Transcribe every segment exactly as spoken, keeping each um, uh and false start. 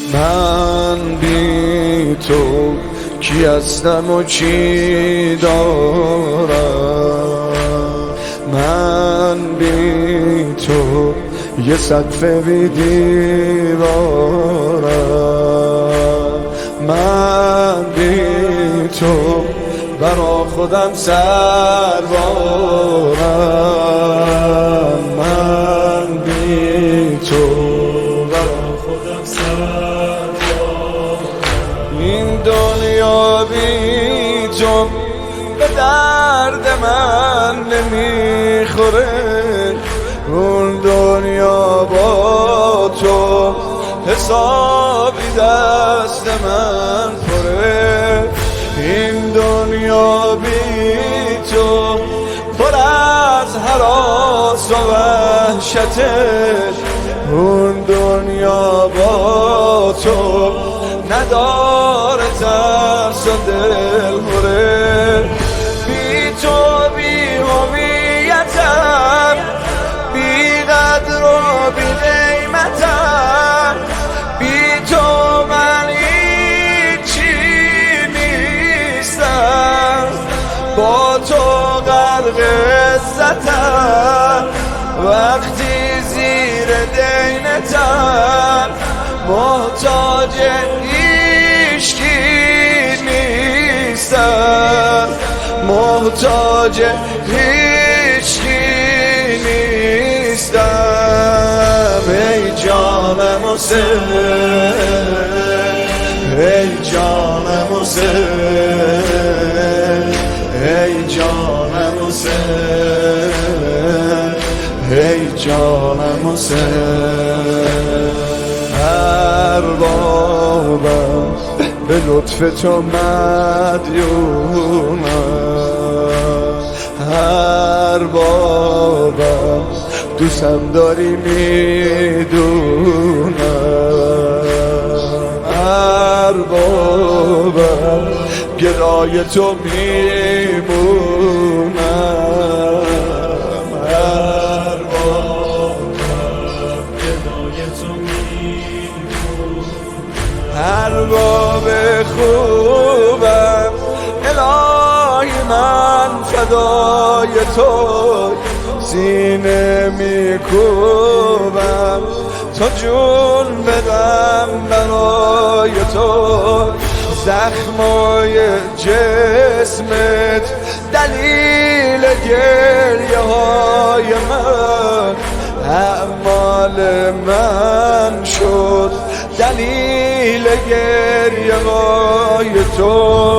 من بی تو کی هستم و چی دارم، من بی تو یه سقف بی دیوارم، من بی تو برا خودم سربارم، من بی تو برا خودم سربارم. این دنیا بی تو به درد من نمیخوره، اون دنیا با تو حسابی دست من پره. این دنیا بی تو پر از هراس و وحشته، اون دنیا با تو نداره ترس و دلهوره. بی تو بی هویتم، بی قدر و بی قیمتم، بی تو من هیچی نیستم، با تو غرق عزتم، وقتی زیر دینتم، محتاج هیچکی نیستم، محتاج هیچکی نیستم. ای جانم حسین، ای جانم حسین، ای جانم حسین، ای جانم حسین. اربابم به لطف تو مدیونم، اربابم دوستم داری میدونم، اربابم گرای تو میمونم، اربابم گرای تو میمونم. ارباب خوبم الهی من فدای تو، سینه میکوبم تا جون بدم برای تو. زخمای جسمت دلیل گریه های من، اعمال من شد دلیل گریه های تو.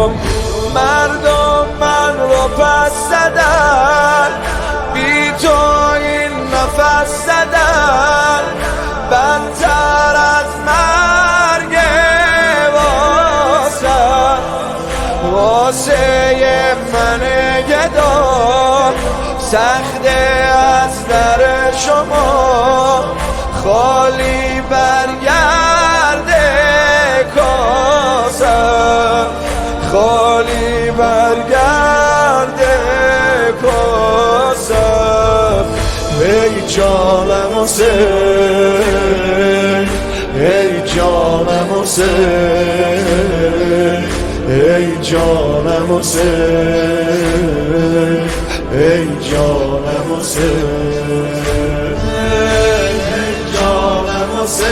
مردم من رو پس زدن، بی تو این نفس زدن، بدتر از مرگ واسه واسه من گدا. سخته از در شما خالی برگرده کاسم، خالی برگرده کاسم. ای جانم حسین، ای جانم حسین، ای جانم حسین، ای جانم حسین، ای جانم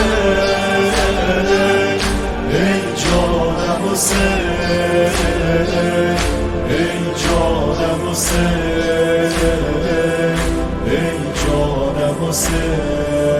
حسین، ای جانم حسین، ای جانم حسین، ای جانم حسین.